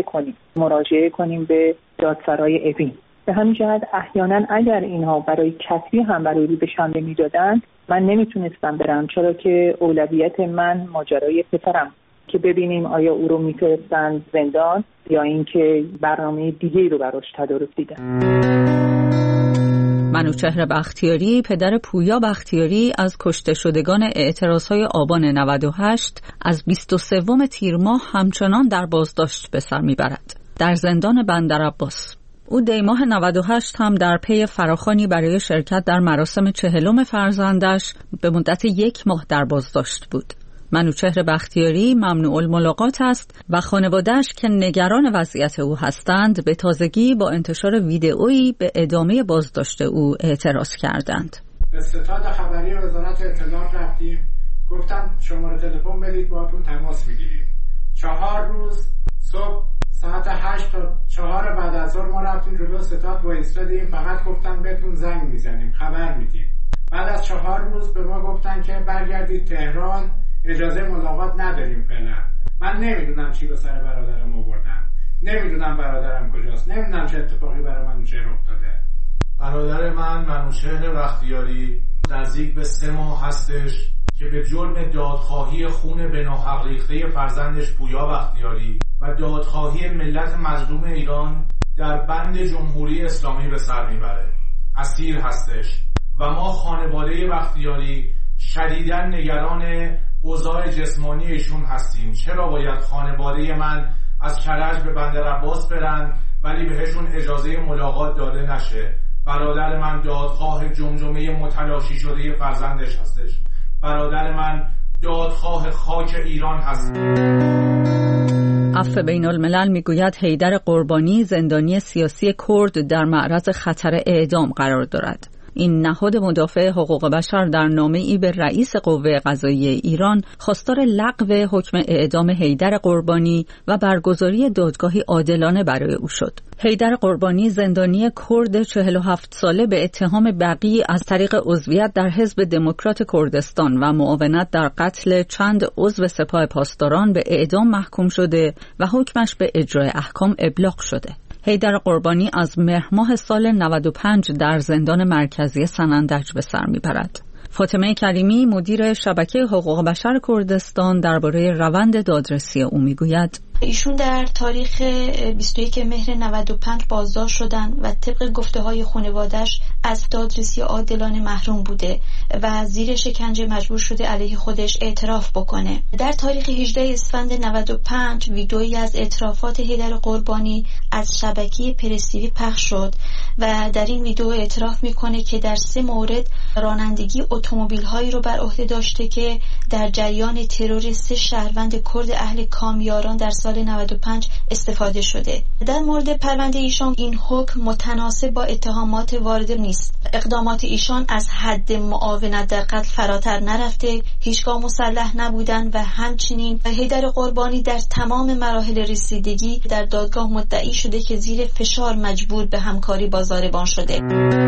مراجعه کنیم به دادسرای اوین. به همین جهت احیانا اگر اینها برای کتبی هم برای روز شنبه میدادن من نمیتونستم برم، چرا که اولویت من ماجرای پسرم که ببینیم آیا او رو میفرستن زندان یا اینکه برنامه دیگه‌ای رو براش تدارک دیدن. منوچهر بختیاری، پدر پویا بختیاری، از کشته شدگان اعتراضهای آبان 98 از 23 تیر ماه همچنان در بازداشت به سر میبرد در زندان بندرعباس. او دیماه 98 هم در پی فراخوانی برای شرکت در مراسم 40 فرزندش به مدت 1 ماه در بازداشت بود. منوچهر بختیاری ممنوع الملاقات است و خانواده‌اش که نگران وضعیت او هستند به تازگی با انتشار ویدئویی به ادامه بازداشت او اعتراض کردند. به ستاد خبری وزارت اطلاعات رفتیم، گفتم شماره تلفن بدید باهاتون تماس میگیریم. 4 روز صبح ساعت 8 تا 4 بعد از ظهر ما رفتیم جلو ستاد وایسادیم، فقط گفتن بهتون زنگ میزنیم خبر میدیم. بعد از 4 روز به ما گفتن که برگردید تهران، اجازه ملاقات نداریم فعلا. من نمیدونم چی به سر برادرم آوردن، نمیدونم برادرم کجاست، نمیدونم چه اتفاقی برای منوچهر افتاده. برادر من منوچهر بختیاری نزدیک به 3 ماه هستش که به جرم دادخواهی خون به ناحق ریخته فرزندش پویا بختیاری و دادخواهی ملت مظلوم ایران در بند جمهوری اسلامی به سر میبره. اسیر هستش و ما خانواده بختیاری شدیداً نگران اوضاع جسمانی ایشون هستیم. چرا باید خانواده من از کرج به بندرعباس برن ولی بهشون اجازه ملاقات داده نشه؟ برادر من دادخواه جمجمه متلاشی شده فرزندش هستش. برادر من دادخواه خاک ایران هستیم. عفو بین الملل میگوید حیدر قربانی زندانی سیاسی کرد در معرض خطر اعدام قرار دارد. این نهاد مدافع حقوق بشر در نامه‌ای به رئیس قوه قضاییه ایران خواستار لغو حکم اعدام حیدر قربانی و برگزاری دادگاهی عادلانه برای او شد. حیدر قربانی زندانی کرد 47 ساله به اتهام بغی از طریق عضویت در حزب دموکرات کردستان و معاونت در قتل چند عضو سپاه پاسداران به اعدام محکوم شده و حکمش به اجرای احکام ابلاغ شده. حیدر قربانی از مهر ماه سال 95 در زندان مرکزی سنندج به سر میبرد. فاطمه کریمی مدیر شبکه حقوق بشر کردستان درباره روند دادرسی او میگوید: ایشون در تاریخ 21 مهر 95 بازداشت شدن و طبق گفته‌های خانواده‌اش از دادرسی عادلانه محروم بوده و زیر شکنجه مجبور شده علیه خودش اعتراف بکنه. در تاریخ 18 اسفند 95 ویدئویی از اعترافات حیدر قربانی از شبکه پرس‌تیوی پخش شد و در این ویدئو اعتراف میکنه که در 3 مورد رانندگی اتومبیل‌هایی رو بر عهده داشته که در جریان ترور 3 شهروند کرد اهل کامیاران در سال 95 استفاده شده. در مورد پرونده ایشان این حکم متناسب با اتهامات وارده نیست. اقدامات ایشان از حد معاونت در قتل فراتر نرفته، هیچگاه مسلح نبودن و همچنین حیدر قربانی در تمام مراحل رسیدگی در دادگاه مدعی شده که زیر فشار مجبور به همکاری با ضاربان شده.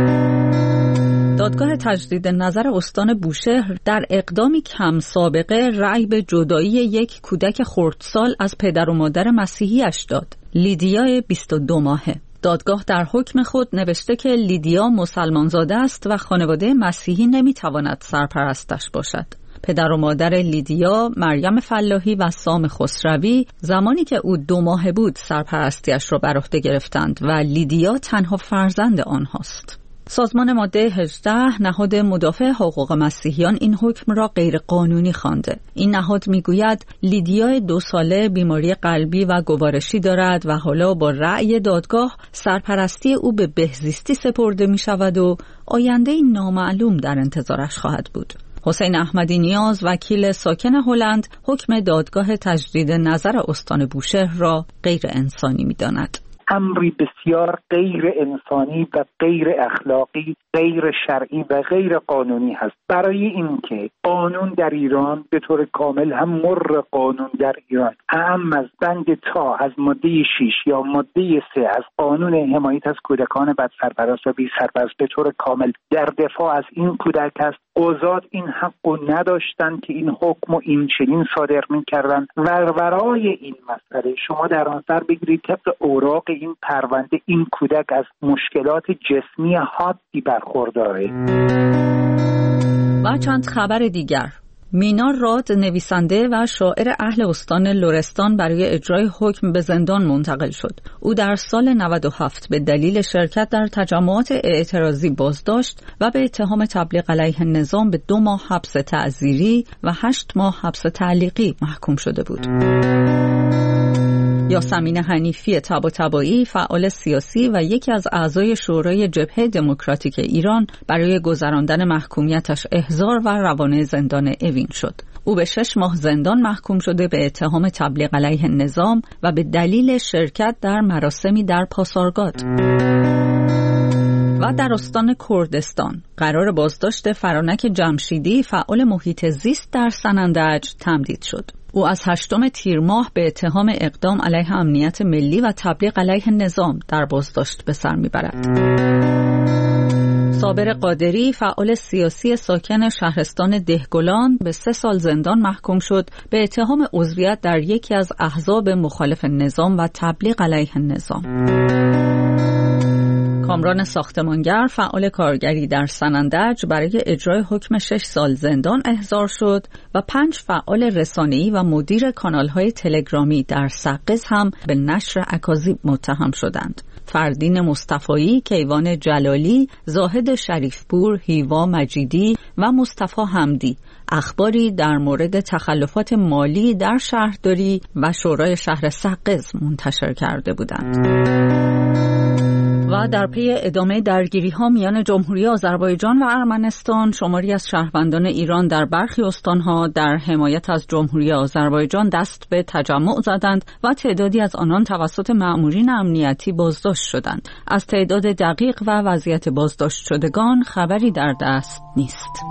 دادگاه تجدید نظر استان بوشهر در اقدامی کم سابقه رأی به جدایی یک کودک خردسال از پدر و مادر مسیحیش داد، لیدیا 22 ماهه. دادگاه در حکم خود نوشته که لیدیا مسلمانزاده است و خانواده مسیحی نمیتواند سرپرستش باشد. پدر و مادر لیدیا، مریم فلاحی و سام خسروی، زمانی که او 2 ماهه بود سرپرستیش را بر عهده گرفتند و لیدیا تنها فرزند آنهاست. سازمان ماده 18 نهاد مدافع حقوق مسیحیان این حکم را غیر قانونی خوانده. این نهاد میگوید لیدیا 2 ساله بیماری قلبی و گوارشی دارد و حالا با رأی دادگاه سرپرستی او به بهزیستی سپرده می شود و آینده نامعلوم در انتظارش خواهد بود. حسین احمدی نیاز وکیل ساکن هلند حکم دادگاه تجدید نظر استان بوشهر را غیر انسانی می داند. امری بسیار غیر انسانی و غیر اخلاقی، غیر شرعی و غیر قانونی هست. برای اینکه قانون در ایران به طور کامل هم مر قانون در ایران اهم از بند تا از ماده 6 یا ماده 3 از قانون حمایت از کودکان بد سرپرست و بی سرپرست به طور کامل در دفاع از این کودک است. قضات این حقو نداشتن که این حکم و این چنین صادر می‌کردن و برای این مسئله شما در نظر بگیرید طبق اوراق این پرونده این کودک از مشکلات جسمی حادی برخورداره. و چند خبر دیگر. مینا راد نویسنده و شاعر اهل استان لرستان برای اجرای حکم به زندان منتقل شد. او در سال 97 به دلیل شرکت در تجمعات اعتراضی بازداشت و به اتهام تبلیغ علیه نظام به 2 ماه حبس تعزیری و 8 ماه حبس تعلیقی محکوم شده بود. یاسمین حنیفی طباطبایی فعال سیاسی و یکی از اعضای شورای جبهه دموکراتیک ایران برای گذراندن محکومیتش احضار و روانه زندان اوین شد. او به 6 ماه زندان محکوم شده به اتهام تبلیغ علیه نظام و به دلیل شرکت در مراسمی در پاسارگاد. و در استان کردستان قرار بازداشت فرانک جمشیدی فعال محیط زیست در سنندج تمدید شد. او از 8 تیر ماه به اتهام اقدام علیه امنیت ملی و تبلیغ علیه نظام در بازداشت به سر میبرد. صابر قادری فعال سیاسی ساکن شهرستان دهگلان به 3 سال زندان محکوم شد به اتهام عضویت در یکی از احزاب مخالف نظام و تبلیغ علیه نظام. کامران ساختمانگر فعال کارگری در سنندج برای اجرای حکم 6 سال زندان احضار شد و 5 فعال رسانه‌ای و مدیر کانال‌های تلگرامی در سقز هم به نشر اکاذیب متهم شدند. فردین مصطفایی، کیوان جلالی، زاهد شریفپور، هیوا مجیدی و مصطفی حمدی اخباری در مورد تخلفات مالی در شهرداری و شورای شهر سقز منتشر کرده بودند. و در پی ادامه درگیری‌ها میان جمهوری آذربایجان و ارمنستان، شماری از شهروندان ایران در برخی استان‌ها در حمایت از جمهوری آذربایجان دست به تجمع زدند و تعدادی از آنان توسط مأمورین امنیتی بازداشت شدند. از تعداد دقیق و وضعیت بازداشت شدگان خبری در دست نیست.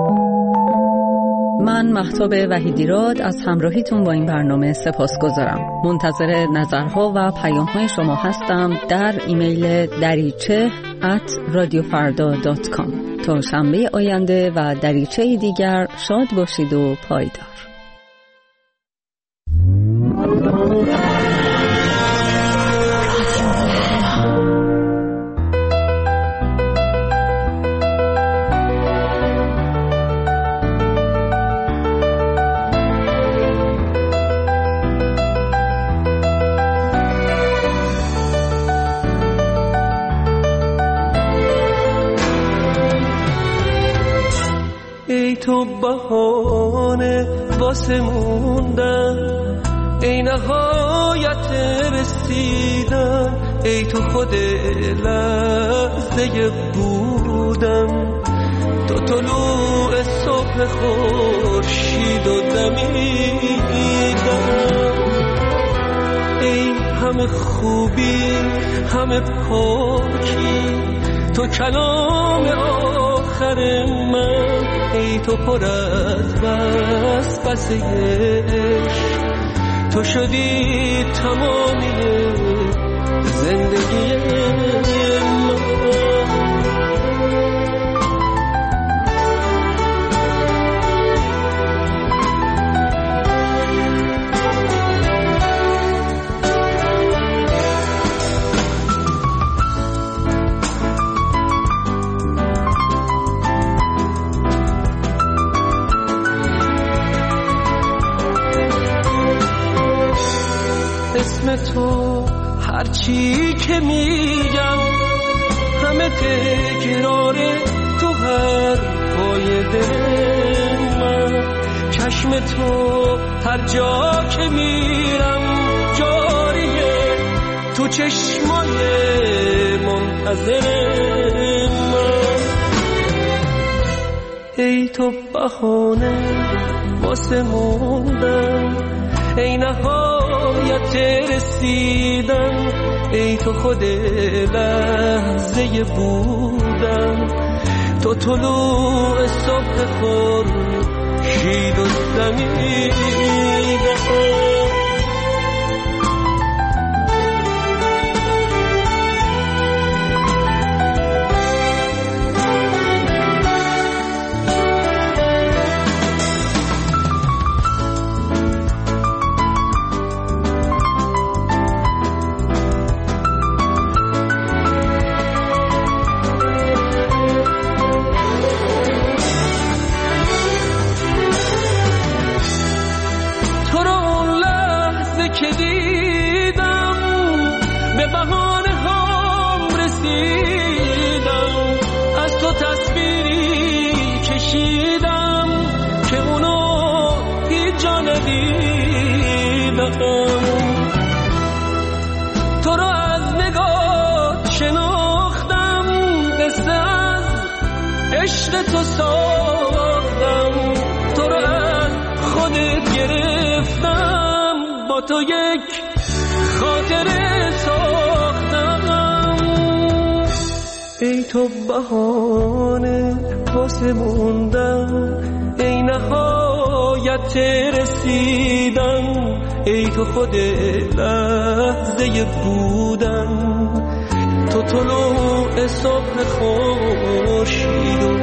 من مهتاب وحیدیراد از همراهیتون با این برنامه سپاسگزارم. منتظر نظرها و پیام‌های شما هستم در ایمیل dariche@radiofarda.com. تا شنبه آینده و دریچه دیگر شاد باشید و پایدار. ای تو بهانه واسه موندن، ای نهایت رسیدن، ای تو خود لحظه بودن، تو طلوع صبح خورشید و دمیدن. ای همه خوبی همه پاکی، تو کلام آخر من، ای تو پر از وسوسه عشق، تو شدی تمامی زندگی من. اسم تو هرچی که میگم همه تکراره تو هر پای دل من. چشم تو هر جا که میرم جاریه، تو چشمای منتظر من. ای تو بهانه واسه موندن، ای نهایت رسیدن، ای تو خود لحظه بودن، تو طلوع صبح خورشید و دمیدن. که دیدم به بهانه هم رسیدم، از تو تصویری کشیدم که اونو هیچ جا ندیدم. تو رو از نگاه شناختم، قصه از عشق تو ساختم، تو رو از خودت گرفتم، با تو یک خاطره ساختم. ای تو بهانه واسه موندن، ای نهایت رسیدن، ای تو خود لحظه بودن، تو طلوع صبح خورشید و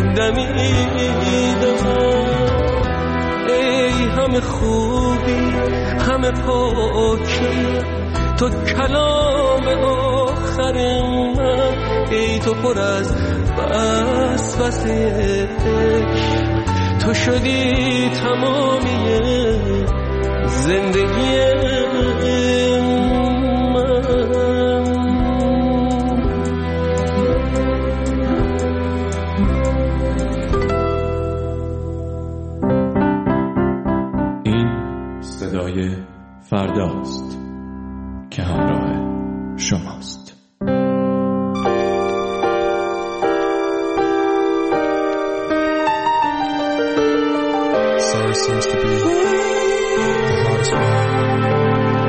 دمیدن. ای همه خوبی همه پاکی، تو کلام آخر من، ای تو پر از وسوسه عشق، تو شدی تمامی زندگی من. این صدای فرداست که همراه شماست. seems to be the hardest one.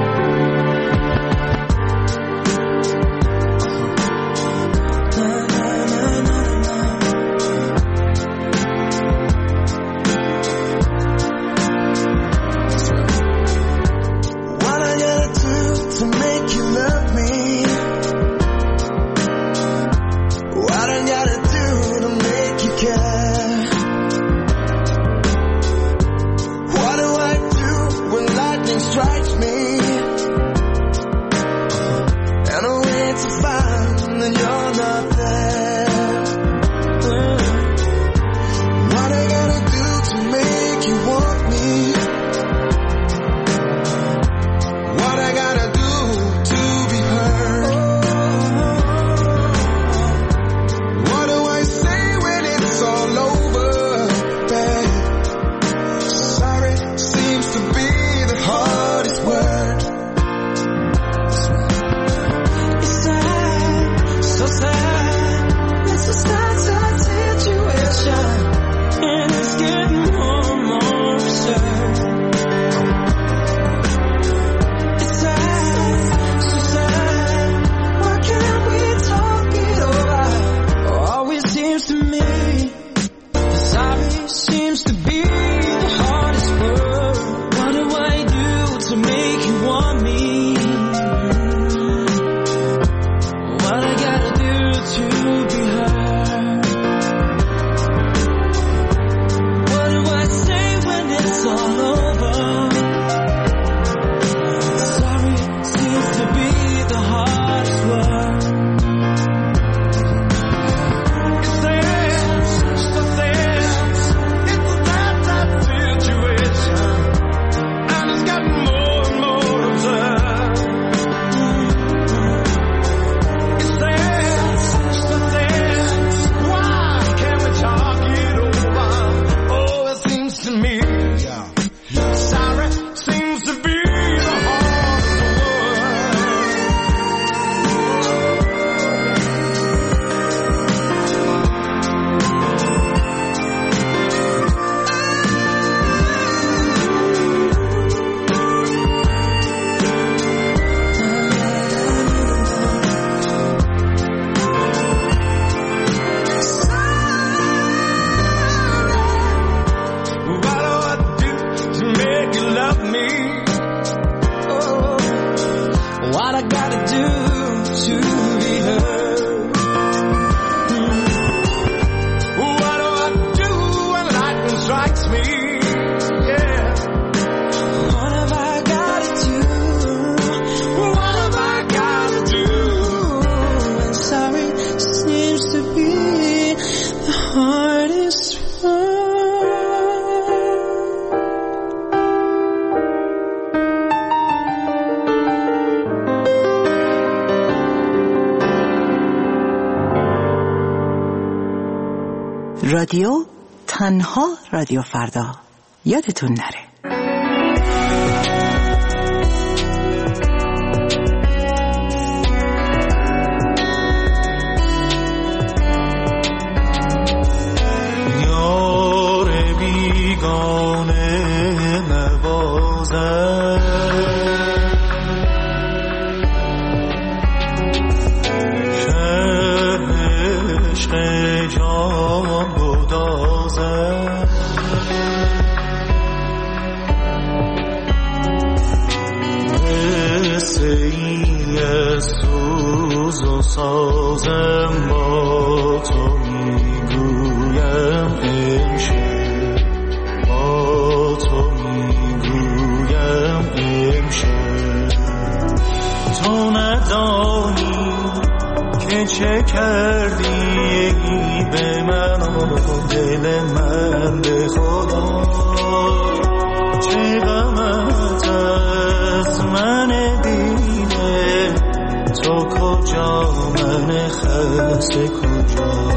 رادیو تنها رادیو فردا، یادتون نره. یار بیگانه نوازد سازم با تو میگویم امشب، با تو میگویم امشب. تو ندانی که چه کردی به من و دل من، به خدا چه غمت از من دیده. تو کجا من خسته کجا؟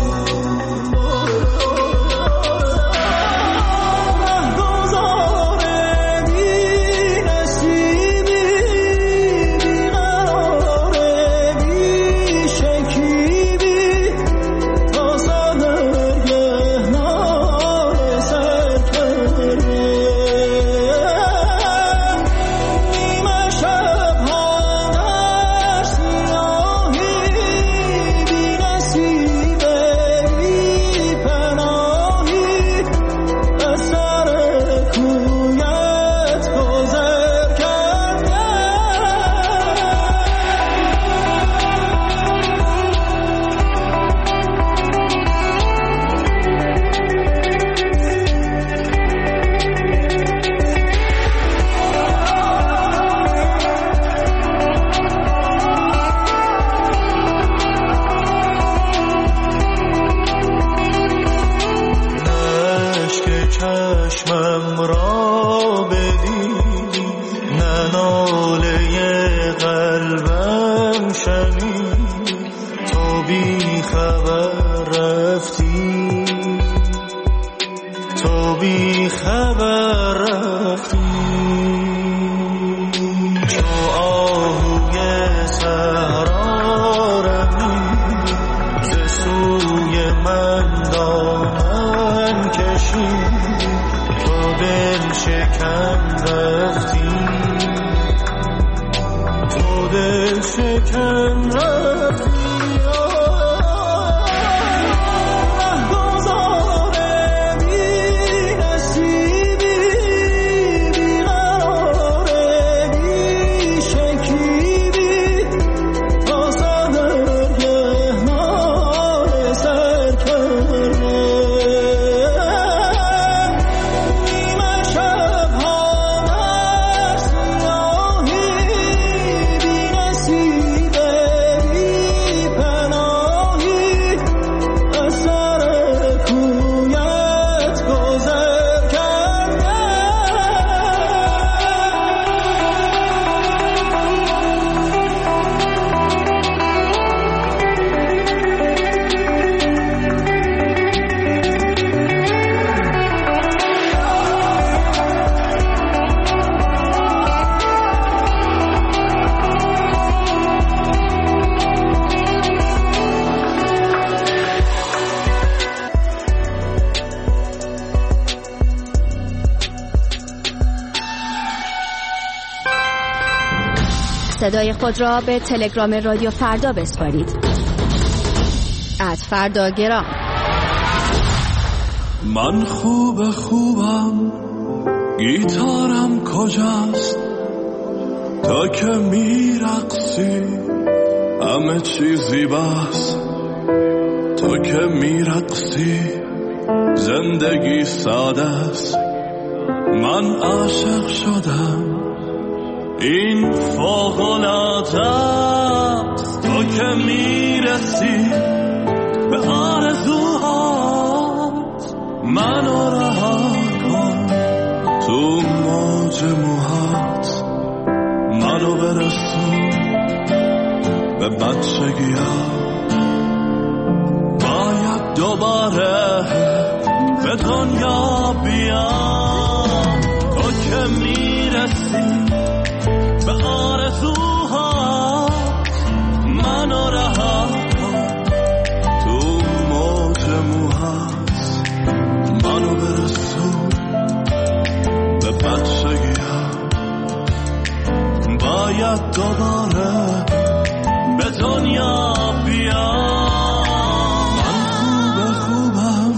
شدی، نه ناله قلبم شنید، تو بی خبر رفتی، تو بی خبر رفتی. چو آهوی صحرا رمی، ز سوی من دامن کشید، تو دل شکن رفتی، تو دل شکن رفتی. صدای خود را به تلگرام رادیو فردا بسپارید. @فرداگرام. من خوبم، گیتارم کجاست؟ تا که میرقصی همه چیزی بس، تا که میرقصی زندگی ساده است. من عاشق شدم، این فوق‌العاده است. تو که میرسی به آرزوهات، منو رها کن تو موج موهات، منو برسون به بچگی‌هات. باید دوباره به دنیا بیام، تو که میرسی به آرزوهات، منو رها کن تو موج موهات، منو برسون به بچگی‌هات. باید دوباره به دنیا بیام. من خوبم.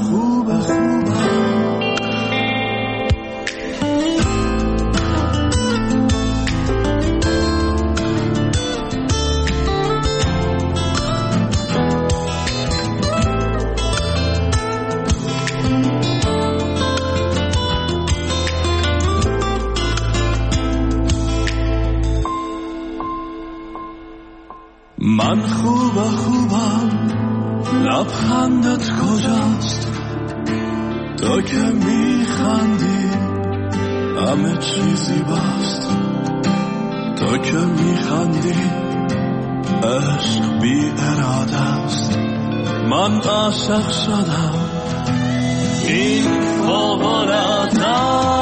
من خوبم، لبخندت کجاست؟ تو که میخندی همه چیزی بست، تو که میخندی عشق بی اراده است. من عاشق شدم، این فوق‌العاده